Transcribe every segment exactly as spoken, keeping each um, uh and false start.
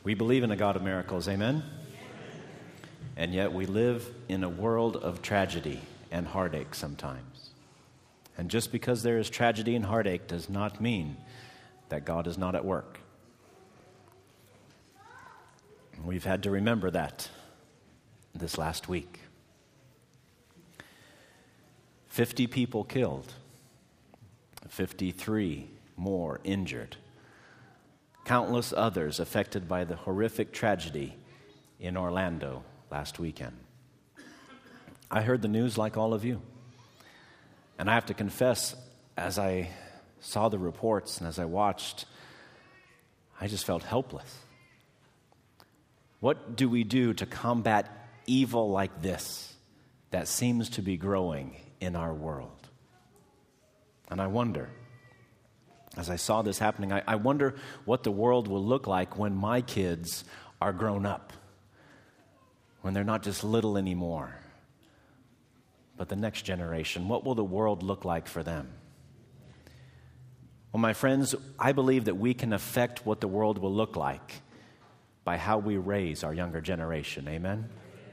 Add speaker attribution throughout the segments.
Speaker 1: We believe in a God of miracles, amen? And yet we live in a world of tragedy and heartache sometimes. And just because there is tragedy and heartache does not mean that God is not at work. We've had to remember that this last week. fifty people killed, fifty-three more injured. Countless others affected by the horrific tragedy in Orlando last weekend. I heard the news like all of you. And I have to confess, as I saw the reports and as I watched, I just felt helpless. What do we do to combat evil like this that seems to be growing in our world? And I wonder, as I saw this happening, I, I wonder what the world will look like when my kids are grown up, when they're not just little anymore, but the next generation. What will the world look like for them? Well, my friends, I believe that we can affect what the world will look like by how we raise our younger generation. Amen?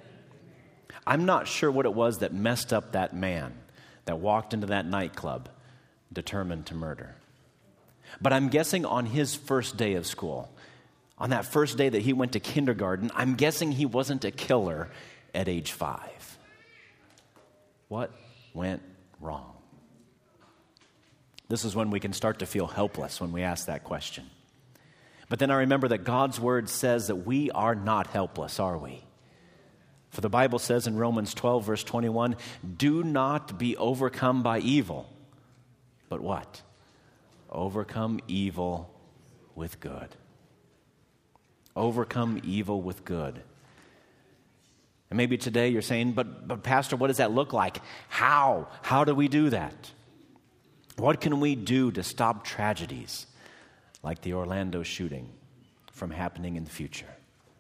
Speaker 1: I'm not sure what it was that messed up that man that walked into that nightclub determined to murder. But I'm guessing on his first day of school, on that first day that he went to kindergarten, I'm guessing he wasn't a killer at age five. What went wrong? This is when we can start to feel helpless when we ask that question. But then I remember that God's word says that we are not helpless, are we? For the Bible says in Romans twelve, verse twenty-one, do not be overcome by evil, but what? Overcome evil with good. Overcome evil with good. And maybe today you're saying, but, but Pastor, what does that look like? How? How do we do that? What can we do to stop tragedies like the Orlando shooting from happening in the future?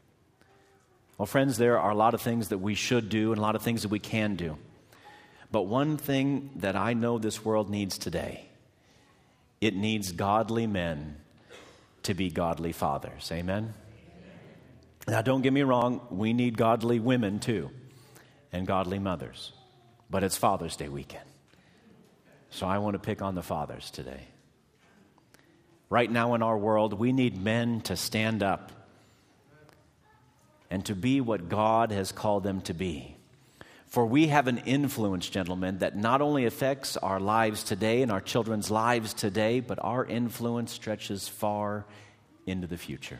Speaker 1: Well, friends, there are a lot of things that we should do and a lot of things that we can do. But one thing that I know this world needs today, it needs godly men to be godly fathers. Amen? Now, don't get me wrong, we need godly women too, and godly mothers. But it's Father's Day weekend. So I want to pick on the fathers today. Right now in our world, we need men to stand up and to be what God has called them to be. For we have an influence, gentlemen, that not only affects our lives today and our children's lives today, but our influence stretches far into the future.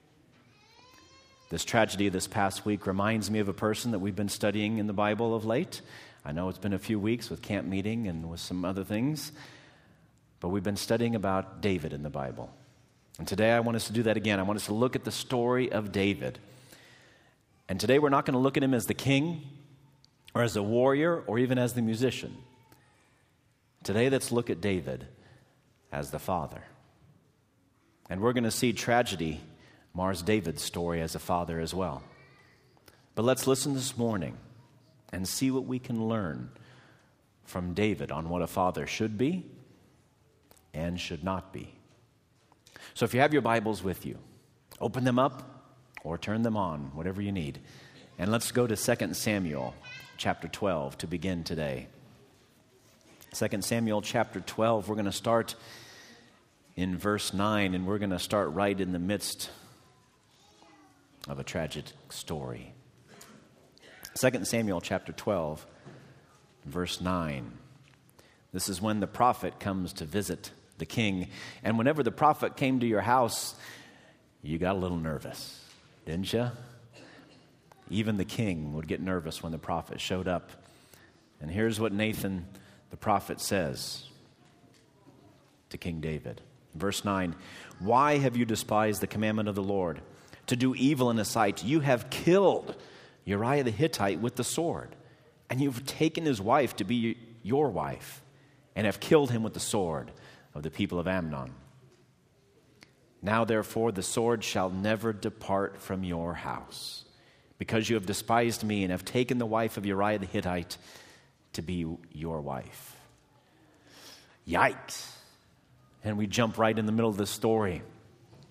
Speaker 1: This tragedy this past week reminds me of a person that we've been studying in the Bible of late. I know it's been a few weeks with camp meeting and with some other things, but we've been studying about David in the Bible. And today I want us to do that again. I want us to look at the story of David. And today we're not going to look at him as the king, or as a warrior, or even as the musician. Today, let's look at David as the father. And we're going to see tragedy mars David's story as a father as well. But let's listen this morning and see what we can learn from David on what a father should be and should not be. So if you have your Bibles with you, open them up or turn them on, whatever you need. And let's go to Second Samuel chapter twelve to begin today. Second Samuel chapter twelve, we're going to start in verse nine, and we're going to start right in the midst of a tragic story. Second Samuel chapter twelve, verse nine. This is when the prophet comes to visit the king. And whenever the prophet came to your house, you got a little nervous, didn't you? Even the king would get nervous when the prophet showed up. And here's what Nathan, the prophet, says to King David. Verse nine, why have you despised the commandment of the Lord, to do evil in his sight? You have killed Uriah the Hittite with the sword, and you've taken his wife to be your wife, and have killed him with the sword of the people of Ammon. Now, therefore, the sword shall never depart from your house, because you have despised me and have taken the wife of Uriah the Hittite to be your wife. Yikes. And we jump right in the middle of the story.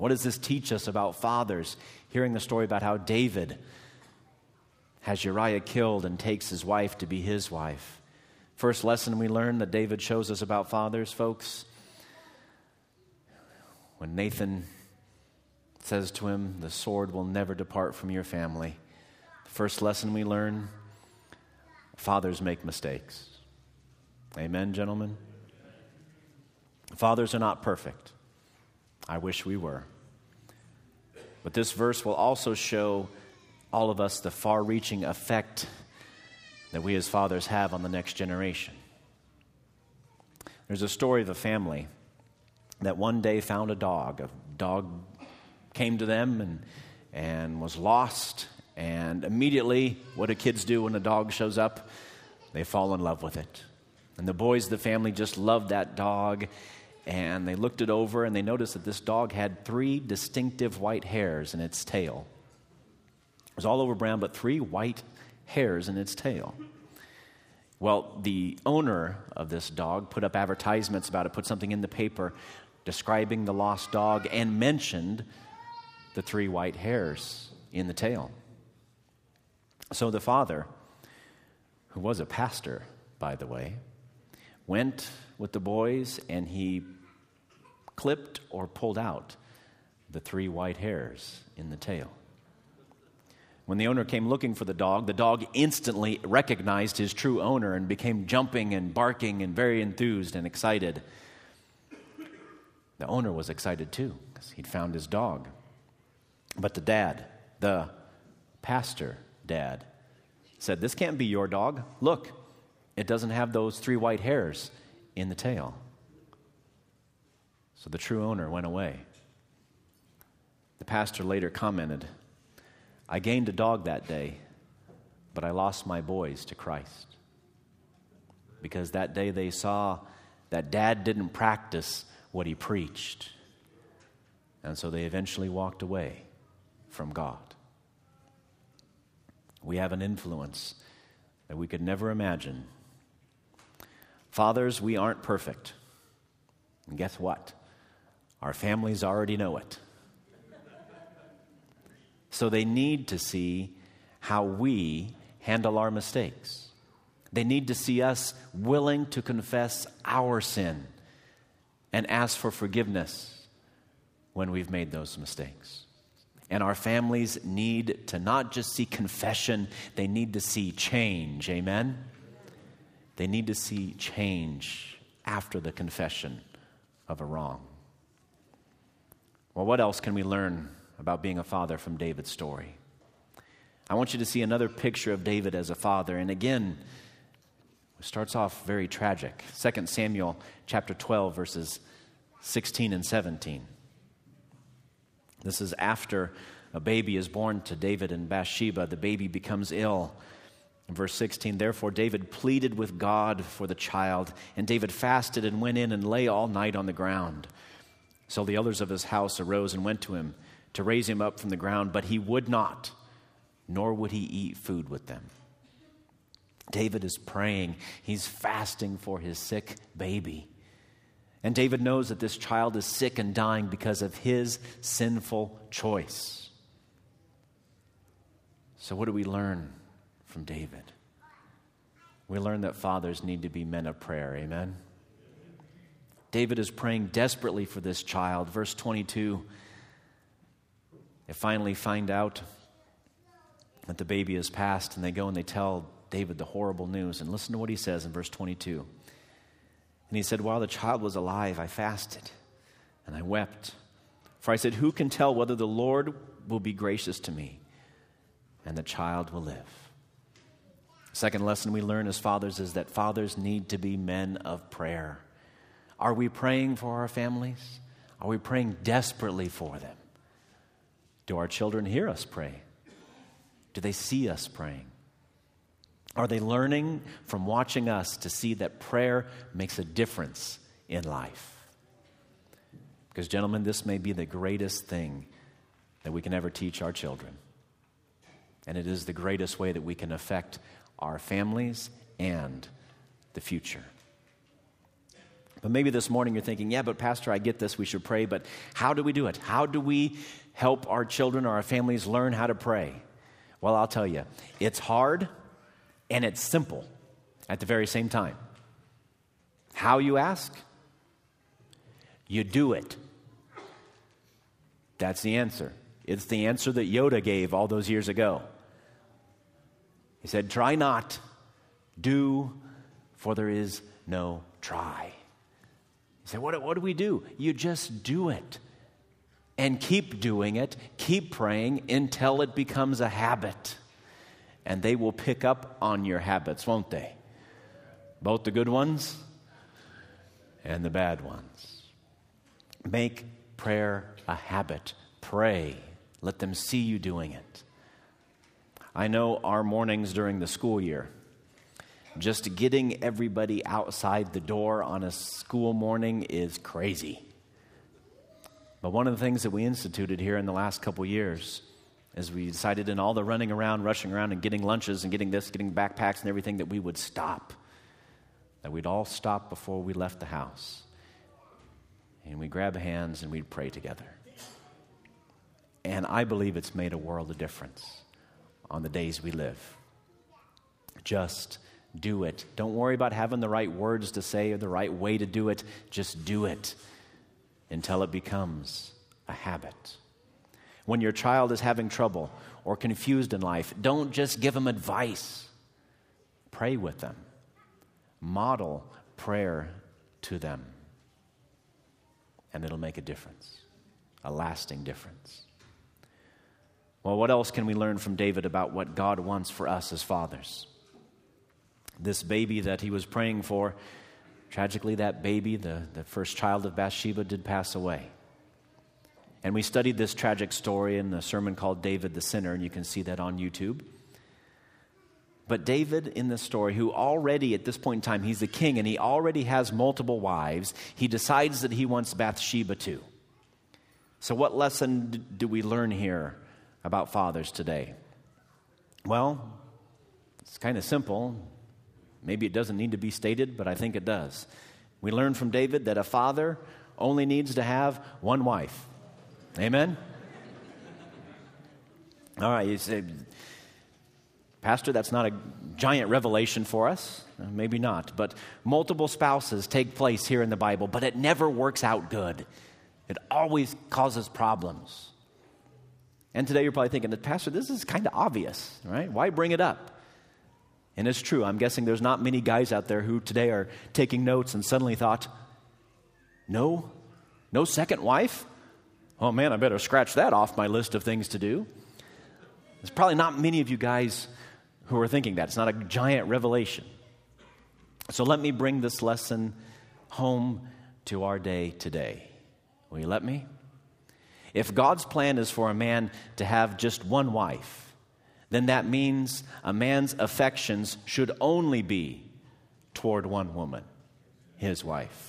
Speaker 1: What does this teach us about fathers? Hearing the story about how David has Uriah killed and takes his wife to be his wife. First lesson we learn that David shows us about fathers, folks, when Nathan says to him, the sword will never depart from your family. The first lesson we learn, fathers make mistakes. Amen, gentlemen? Fathers are not perfect. I wish we were. But this verse will also show all of us the far-reaching effect that we as fathers have on the next generation. There's a story of a family that one day found a dog. A dog came to them and, and was lost. And immediately, what do kids do when a dog shows up? They fall in love with it. And the boys of the family just loved that dog. And they looked it over and they noticed that this dog had three distinctive white hairs in its tail. It was all over brown, but three white hairs in its tail. Well, the owner of this dog put up advertisements about it, put something in the paper describing the lost dog, and mentioned the three white hairs in the tail. So the father, who was a pastor, by the way, went with the boys and he clipped or pulled out the three white hairs in the tail. When the owner came looking for the dog, the dog instantly recognized his true owner and became jumping and barking and very enthused and excited. The owner was excited too because he'd found his dog. But the dad, the pastor dad, said, "This can't be your dog. Look, it doesn't have those three white hairs in the tail." So the true owner went away. The pastor later commented, "I gained a dog that day, but I lost my boys to Christ." Because that day they saw that dad didn't practice what he preached. And so they eventually walked away from God. We have an influence that we could never imagine. Fathers, we aren't perfect. And guess what? Our families already know it. So they need to see how we handle our mistakes. They need to see us willing to confess our sin and ask for forgiveness when we've made those mistakes. And our families need to not just see confession, they need to see change. Amen? They need to see change after the confession of a wrong. Well, what else can we learn about being a father from David's story? I want you to see another picture of David as a father. And again, it starts off very tragic. Second Samuel chapter twelve, verses sixteen and seventeen. This is after a baby is born to David and Bathsheba. The baby becomes ill. In verse sixteen, therefore David pleaded with God for the child, and David fasted and went in and lay all night on the ground. So the elders of his house arose and went to him to raise him up from the ground, but he would not, nor would he eat food with them. David is praying. He's fasting for his sick baby. And David knows that this child is sick and dying because of his sinful choice. So what do we learn from David? We learn that fathers need to be men of prayer. Amen? David is praying desperately for this child. Verse twenty-two, they finally find out that the baby has passed, and they go and they tell David the horrible news. And listen to what he says in verse twenty-two. And he said, while the child was alive, I fasted and I wept. For I said, who can tell whether the Lord will be gracious to me and the child will live? Second lesson we learn as fathers is that fathers need to be men of prayer. Are we praying for our families? Are we praying desperately for them? Do our children hear us pray? Do they see us praying? Are they learning from watching us to see that prayer makes a difference in life? Because, gentlemen, this may be the greatest thing that we can ever teach our children. And it is the greatest way that we can affect our families and the future. But maybe this morning you're thinking, yeah, but Pastor, I get this, we should pray, but how do we do it? How do we help our children or our families learn how to pray? Well, I'll tell you, it's hard and it's simple at the very same time. How, you ask? You do it. That's the answer. It's the answer that Yoda gave all those years ago. He said, try not, do, for there is no try. You say, what, what do we do? You just do it. And keep doing it, keep praying until it becomes a habit. And they will pick up on your habits, won't they? Both the good ones and the bad ones. Make prayer a habit. Pray. Let them see you doing it. I know our mornings during the school year, just getting everybody outside the door on a school morning is crazy. But one of the things that we instituted here in the last couple years is we decided in all the running around, rushing around, and getting lunches and getting this, getting backpacks and everything, that we would stop. That we'd all stop before we left the house. And we'd grab hands and we'd pray together. And I believe it's made a world of difference on the days we live. Just do it. Don't worry about having the right words to say or the right way to do it. Just do it until it becomes a habit. When your child is having trouble or confused in life, don't just give them advice. Pray with them. Model prayer to them. And it'll make a difference, a lasting difference. Well, what else can we learn from David about what God wants for us as fathers? This baby that he was praying for, tragically that baby, the, the first child of Bathsheba, did pass away. And we studied this tragic story in the sermon called David the Sinner, and you can see that on YouTube. But David in this story, who already at this point in time, he's the king and he already has multiple wives, he decides that he wants Bathsheba too. So what lesson do we learn here about fathers today? Well, it's kind of simple. Maybe it doesn't need to be stated, but I think it does. We learn from David that a father only needs to have one wife. Amen? All right, you say, Pastor, that's not a giant revelation for us. Maybe not, but multiple spouses take place here in the Bible, but it never works out good. It always causes problems. And today you're probably thinking, Pastor, this is kind of obvious, right? Why bring it up? And it's true. I'm guessing there's not many guys out there who today are taking notes and suddenly thought, no, no second wife? Oh man, I better scratch that off my list of things to do. There's probably not many of you guys who are thinking that. It's not a giant revelation. So let me bring this lesson home to our day today. Will you let me? If God's plan is for a man to have just one wife, then that means a man's affections should only be toward one woman, his wife.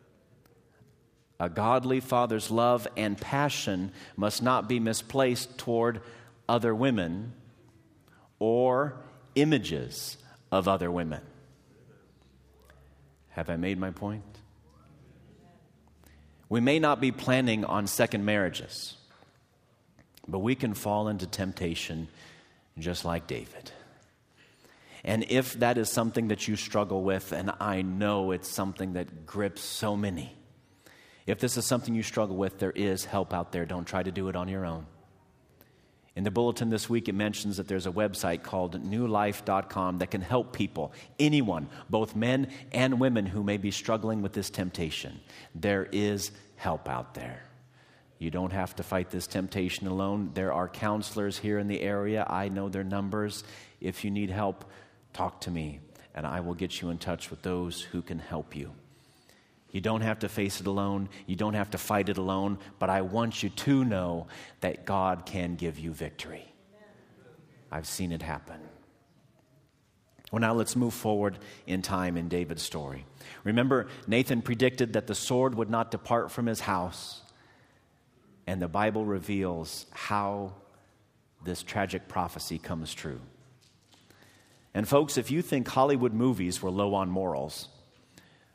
Speaker 1: A godly father's love and passion must not be misplaced toward other women or images of other women. Have I made my point? We may not be planning on second marriages, but we can fall into temptation just like David. And if that is something that you struggle with, and I know it's something that grips so many, if this is something you struggle with, there is help out there. Don't try to do it on your own. In the bulletin this week, it mentions that there's a website called new life dot com that can help people, anyone, both men and women who may be struggling with this temptation. There is help out there. You don't have to fight this temptation alone. There are counselors here in the area. I know their numbers. If you need help, talk to me, and I will get you in touch with those who can help you. You don't have to face it alone. You don't have to fight it alone. But I want you to know that God can give you victory. I've seen it happen. Well, now let's move forward in time in David's story. Remember, Nathan predicted that the sword would not depart from his house. And the Bible reveals how this tragic prophecy comes true. And folks, if you think Hollywood movies were low on morals,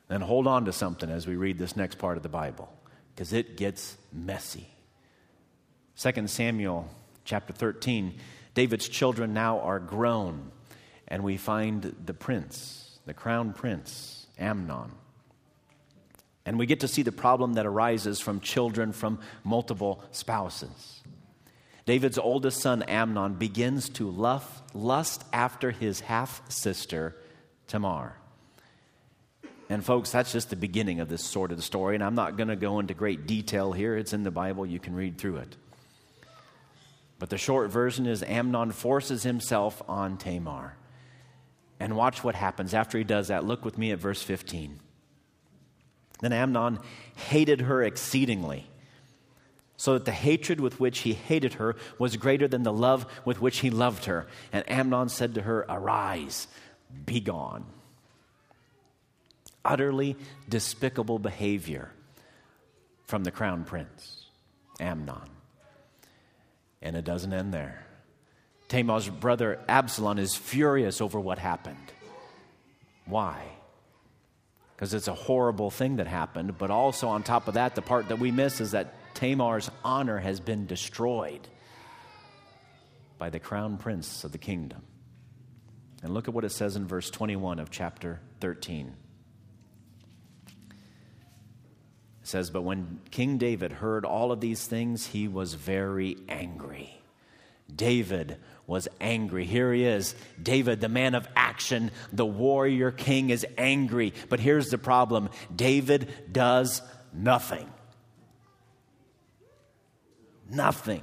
Speaker 1: And hold on to something as we read this next part of the Bible, because it gets messy. Second Samuel chapter thirteen, David's children now are grown, and we find the prince, the crown prince, Amnon. And we get to see the problem that arises from children from multiple spouses. David's oldest son, Amnon, begins to lust after his half-sister, Tamar. And folks, that's just the beginning of this sordid story, and I'm not going to go into great detail here. It's in the Bible. You can read through it. But the short version is Amnon forces himself on Tamar. And watch what happens after he does that. Look with me at verse fifteen. Then Amnon hated her exceedingly, so that the hatred with which he hated her was greater than the love with which he loved her. And Amnon said to her, "Arise, be gone." Utterly despicable behavior from the crown prince, Amnon. And it doesn't end there. Tamar's brother Absalom is furious over what happened. Why? Because it's a horrible thing that happened, but also on top of that, the part that we miss is that Tamar's honor has been destroyed by the crown prince of the kingdom. And look at what it says in verse twenty-one of chapter thirteen. It says, "But when King David heard all of these things, he was very angry." David was angry. Here he is, David, the man of action, the warrior king, is angry. But here's the problem. David does nothing. Nothing.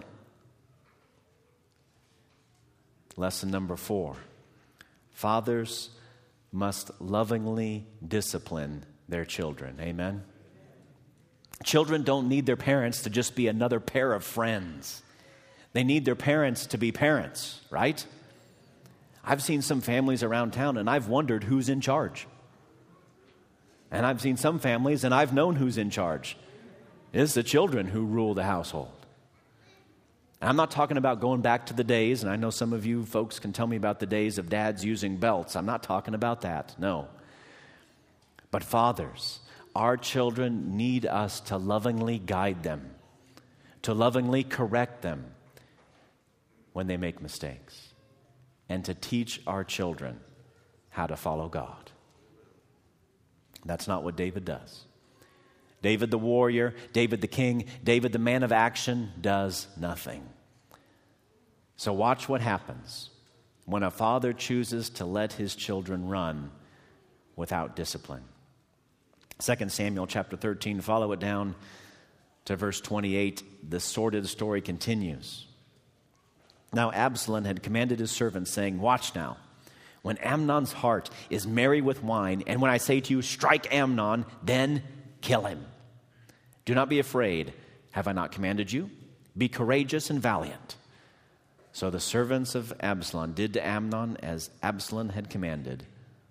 Speaker 1: Lesson number four. Fathers must lovingly discipline their children. Amen? Children don't need their parents to just be another pair of friends. They need their parents to be parents, right? I've seen some families around town, and I've wondered who's in charge. And I've seen some families, and I've known who's in charge. It's the children who rule the household. And I'm not talking about going back to the days, and I know some of you folks can tell me about the days of dads using belts. I'm not talking about that, no. But fathers, our children need us to lovingly guide them, to lovingly correct them when they make mistakes, and to teach our children how to follow God. That's not what David does. David the warrior, David the king, David the man of action does nothing. So watch what happens when a father chooses to let his children run without discipline. Second Samuel chapter thirteen, follow it down to verse twenty-eight. The sordid story continues. Now Absalom had commanded his servants, saying, "Watch now, when Amnon's heart is merry with wine, and when I say to you, strike Amnon, then kill him. Do not be afraid. Have I not commanded you? Be courageous and valiant." So the servants of Absalom did to Amnon as Absalom had commanded.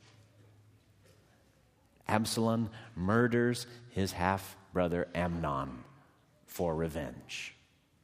Speaker 1: Absalom murders his half-brother Amnon for revenge.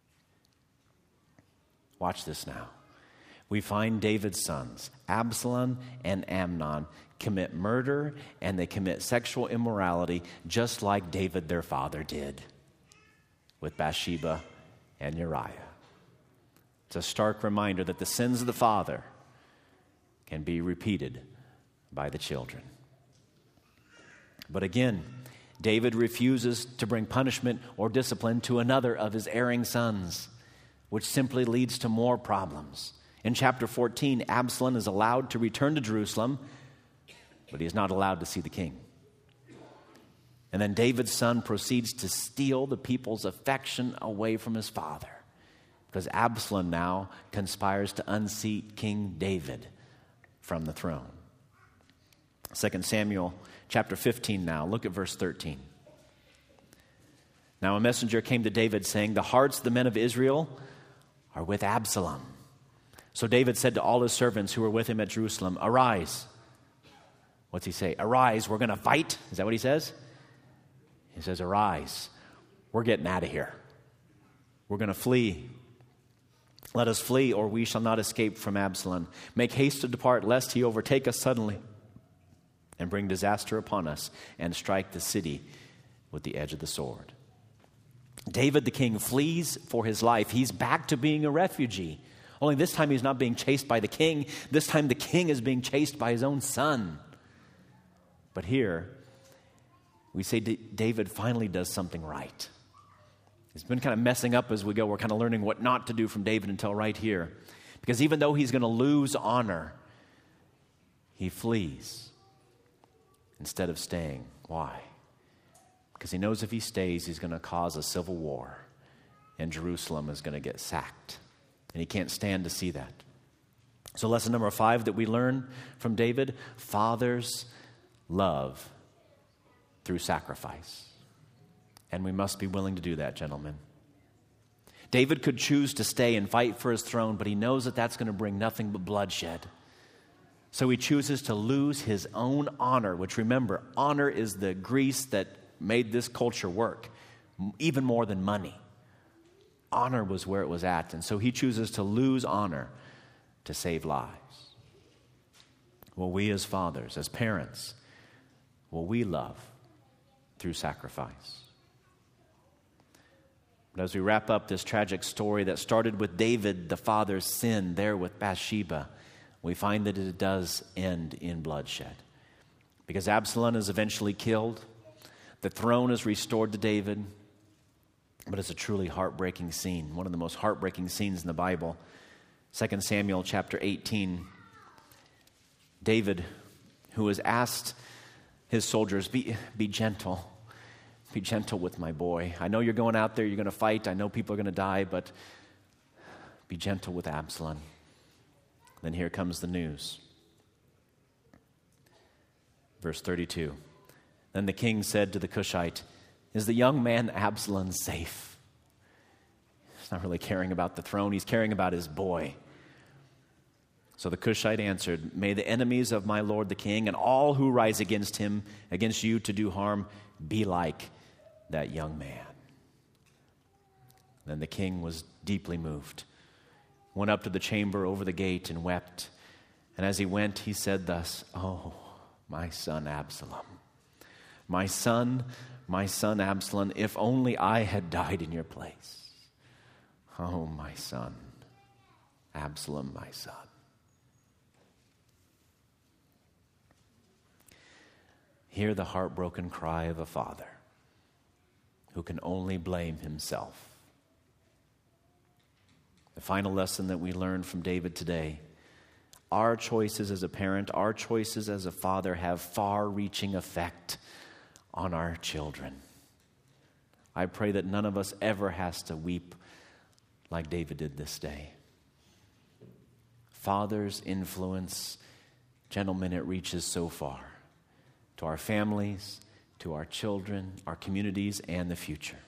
Speaker 1: Watch this now. We find David's sons, Absalom and Amnon, commit murder and they commit sexual immorality just like David, their father, did with Bathsheba and Uriah. It's a stark reminder that the sins of the father can be repeated by the children. But again, David refuses to bring punishment or discipline to another of his erring sons, which simply leads to more problems. In chapter fourteen, Absalom is allowed to return to Jerusalem, but he is not allowed to see the king. And then David's son proceeds to steal the people's affection away from his father, because Absalom now conspires to unseat King David from the throne. Second Samuel chapter fifteen now. Look at verse thirteen. Now a messenger came to David saying, "The hearts of the men of Israel are with Absalom." So David said to all his servants who were with him at Jerusalem, "Arise." What's he say? Arise, we're going to fight? Is that what he says? He says, arise, we're getting out of here. We're going to flee. Let us flee, or we shall not escape from Absalom. Make haste to depart, lest he overtake us suddenly and bring disaster upon us and strike the city with the edge of the sword. David the king flees for his life. He's back to being a refugee. Only this time he's not being chased by the king. This time the king is being chased by his own son. But here, we say D- David finally does something right. He's been kind of messing up as we go. We're kind of learning what not to do from David until right here. Because even though he's going to lose honor, he flees instead of staying. Why? Because he knows if he stays, he's going to cause a civil war, and Jerusalem is going to get sacked. And he can't stand to see that. So lesson number five that we learn from David, fathers love through sacrifice. And we must be willing to do that, gentlemen. David could choose to stay and fight for his throne, but he knows that that's going to bring nothing but bloodshed. So he chooses to lose his own honor, which, remember, honor is the grease that made this culture work, even more than money. Honor was where it was at, and so he chooses to lose honor to save lives. Well, we as fathers, as parents, will we love through sacrifice? But as we wrap up this tragic story that started with David, the father's sin there with Bathsheba, we find that it does end in bloodshed. Because Absalom is eventually killed, the throne is restored to David, but it's a truly heartbreaking scene, one of the most heartbreaking scenes in the Bible. Second Samuel chapter eighteen, David, who was asked his soldiers, be, be gentle, be gentle with my boy. I know you're going out there, you're going to fight, I know people are going to die, but be gentle with Absalom. Then here comes the news. Verse thirty-two. Then the king said to the Cushite, is the young man Absalom safe? He's not really caring about the throne, he's caring about his boy. So the Cushite answered, may the enemies of my lord the king and all who rise against him, against you to do harm, be like that young man. Then the king was deeply moved, went up to the chamber over the gate and wept. And as he went, he said thus, oh, my son Absalom, my son, my son Absalom, if only I had died in your place. Oh, my son, Absalom, my son. Hear the heartbroken cry of a father who can only blame himself. The final lesson that we learned from David today, our choices as a parent, our choices as a father have far-reaching effect on our children. I pray that none of us ever has to weep like David did this day. Father's influence, gentlemen, it reaches so far to our families, to our children, our communities, and the future.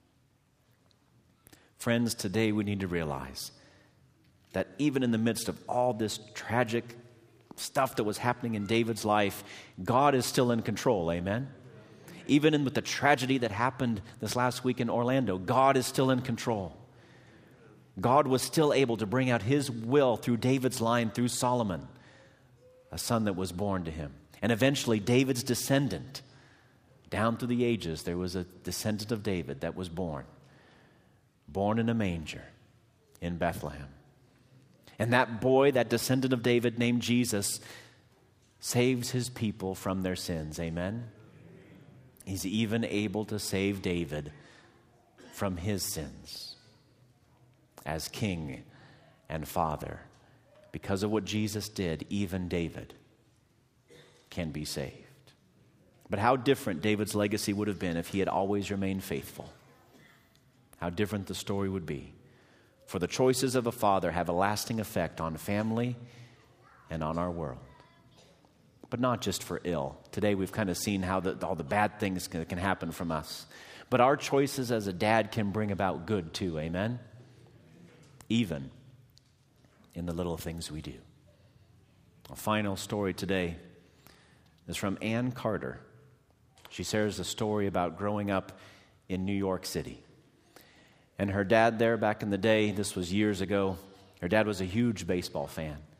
Speaker 1: Friends, today we need to realize that even in the midst of all this tragic stuff that was happening in David's life, God is still in control, amen? Even in with the tragedy that happened this last week in Orlando, God is still in control. God was still able to bring out his will through David's line, through Solomon, a son that was born to him. And eventually David's descendant, down through the ages, there was a descendant of David that was born. Born in a manger in Bethlehem. And that boy, that descendant of David named Jesus, saves his people from their sins. Amen? He's even able to save David from his sins as king and father. Because of what Jesus did, even David can be saved. But how different David's legacy would have been if he had always remained faithful. How different the story would be. For the choices of a father have a lasting effect on family and on our world. But not just for ill. Today we've kind of seen how the, all the bad things can, can happen from us. But our choices as a dad can bring about good too, amen? Even in the little things we do. A final story today is from Ann Carter. She shares a story about growing up in New York City. And her dad there back in the day, this was years ago, her dad was a huge baseball fan.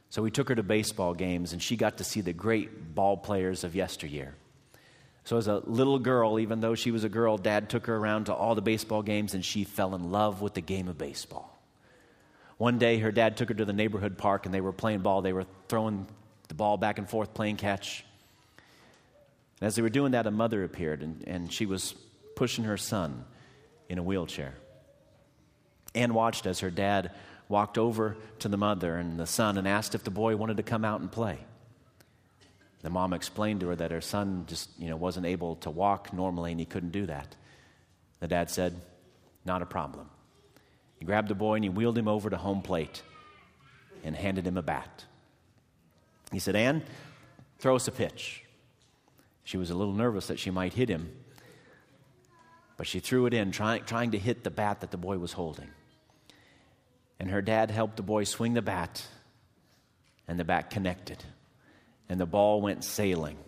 Speaker 1: So we took her to baseball games, and she got to see the great ball players of yesteryear. So as a little girl, even though she was a girl, Dad took her around to all the baseball games, and she fell in love with the game of baseball. One day, her dad took her to the neighborhood park, and they were playing ball. They were throwing the ball back and forth, playing catch. And as they were doing that, a mother appeared, and, and she was pushing her son in a wheelchair. Anne watched as her dad walked over to the mother and the son and asked if the boy wanted to come out and play. The mom explained to her that her son just, you know, wasn't able to walk normally and he couldn't do that. The dad said, "Not a problem." He grabbed the boy and he wheeled him over to home plate and handed him a bat. He said, "Anne, throw us a pitch." She was a little nervous that she might hit him, but she threw it in, trying, trying to hit the bat that the boy was holding. And her dad helped the boy swing the bat, and the bat connected, and the ball went sailing.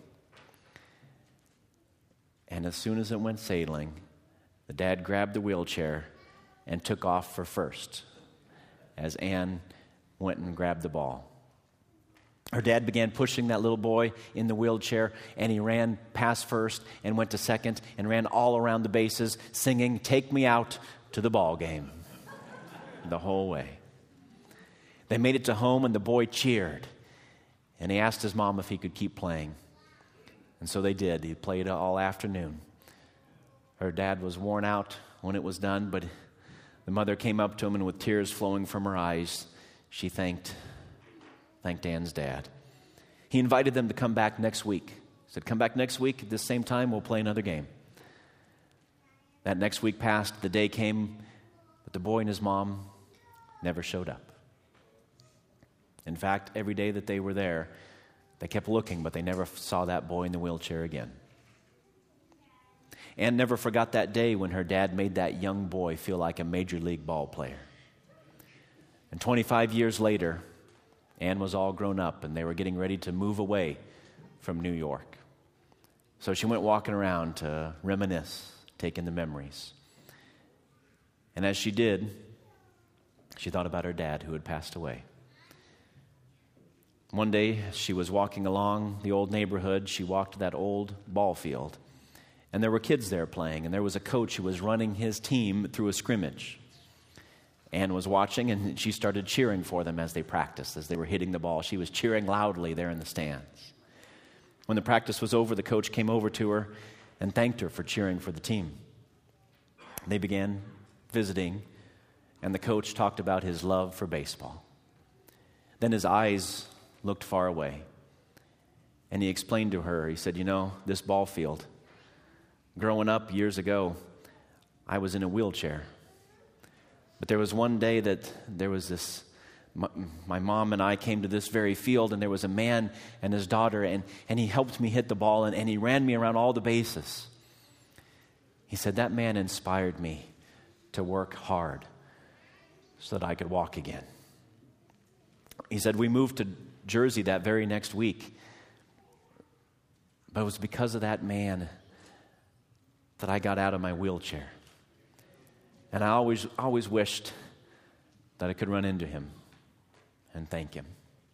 Speaker 1: And as soon as it went sailing, the dad grabbed the wheelchair and took off for first as Anne went and grabbed the ball. Her dad began pushing that little boy in the wheelchair, and he ran past first and went to second and ran all around the bases singing, "Take me out to the ball game," the whole way. They made it to home, and the boy cheered, and he asked his mom if he could keep playing. And so they did. He played all afternoon. Her dad was worn out when it was done, but the mother came up to him, and with tears flowing from her eyes, she thanked thanked Anne's dad. He invited them to come back next week. He said, "Come back next week at this same time, we'll play another game." That next week passed, the day came, but the boy and his mom never showed up. In fact, every day that they were there, they kept looking, but they never saw that boy in the wheelchair again. Anne never forgot that day when her dad made that young boy feel like a major league ball player. And twenty-five years later, Anne was all grown up, and they were getting ready to move away from New York. So she went walking around to reminisce, taking the memories. And as she did, she thought about her dad who had passed away. One day, she was walking along the old neighborhood. She walked to that old ball field, and there were kids there playing, and there was a coach who was running his team through a scrimmage. Anne was watching, and she started cheering for them as they practiced, as they were hitting the ball. She was cheering loudly there in the stands. When the practice was over, the coach came over to her and thanked her for cheering for the team. They began visiting, and the coach talked about his love for baseball. Then his eyes looked far away, and he explained to her, he said, "You know, this ball field, growing up years ago, I was in a wheelchair. But there was one day that there was this, my, my mom and I came to this very field, and there was a man and his daughter, and, and he helped me hit the ball, and, and he ran me around all the bases." He said, "That man inspired me to work hard so that I could walk again." He said, "We moved to Jersey that very next week, but it was because of that man that I got out of my wheelchair. And I always, always wished that I could run into him and thank him."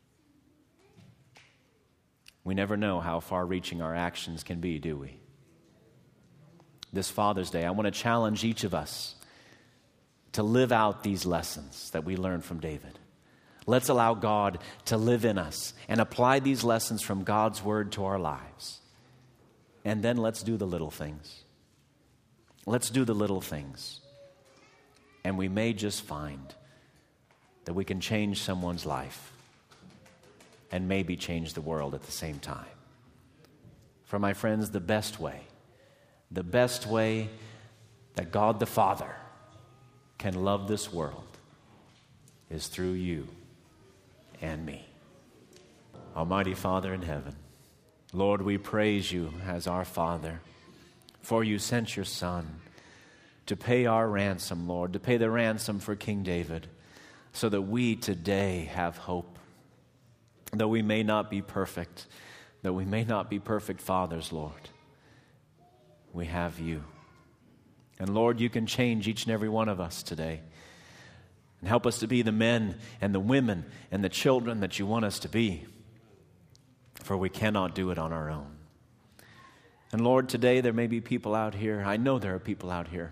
Speaker 1: We never know how far-reaching our actions can be, do we? This Father's Day, I want to challenge each of us to live out these lessons that we learned from David. Let's allow God to live in us and apply these lessons from God's Word to our lives. And then let's do the little things. Let's do the little things. And we may just find that we can change someone's life and maybe change the world at the same time. For my friends, the best way, the best way that God the Father can love this world is through you and me. Almighty Father in heaven, Lord, we praise you as our Father, for you sent your Son to pay our ransom, Lord, to pay the ransom for King David, so that we today have hope. Though we may not be perfect, though we may not be perfect fathers, Lord, we have you. And Lord, you can change each and every one of us today. And help us to be the men and the women and the children that you want us to be. For we cannot do it on our own. And Lord, today there may be people out here, I know there are people out here,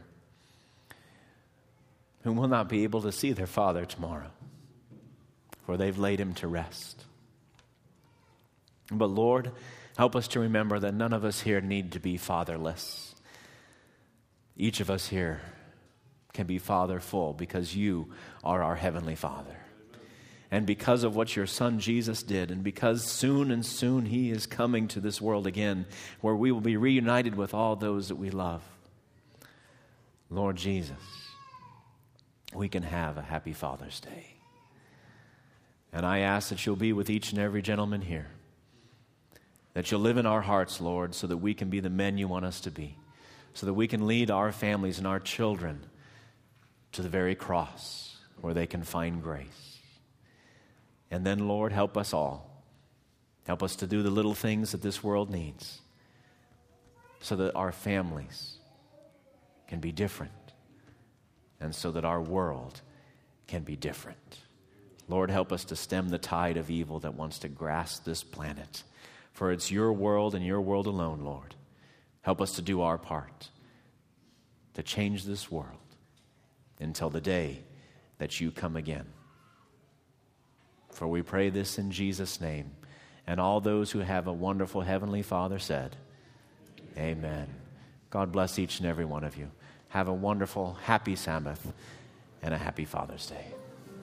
Speaker 1: who will not be able to see their father tomorrow, for they've laid him to rest. But Lord, help us to remember that none of us here need to be fatherless. Each of us here can be fatherful because you are our Heavenly Father. And because of what your Son Jesus did, and because soon and soon he is coming to this world again, where we will be reunited with all those that we love. Lord Jesus, we can have a happy Father's Day. And I ask that you'll be with each and every gentleman here. That you'll live in our hearts, Lord, so that we can be the men you want us to be. So that we can lead our families and our children to the very cross where they can find grace. And then, Lord, help us all. Help us to do the little things that this world needs so that our families can be different and so that our world can be different. Lord, help us to stem the tide of evil that wants to grasp this planet. For it's your world and your world alone, Lord. Help us to do our part to change this world until the day that you come again. For we pray this in Jesus' name. And all those who have a wonderful Heavenly Father said, Amen. God bless each and every one of you. Have a wonderful, happy Sabbath and a happy Father's Day.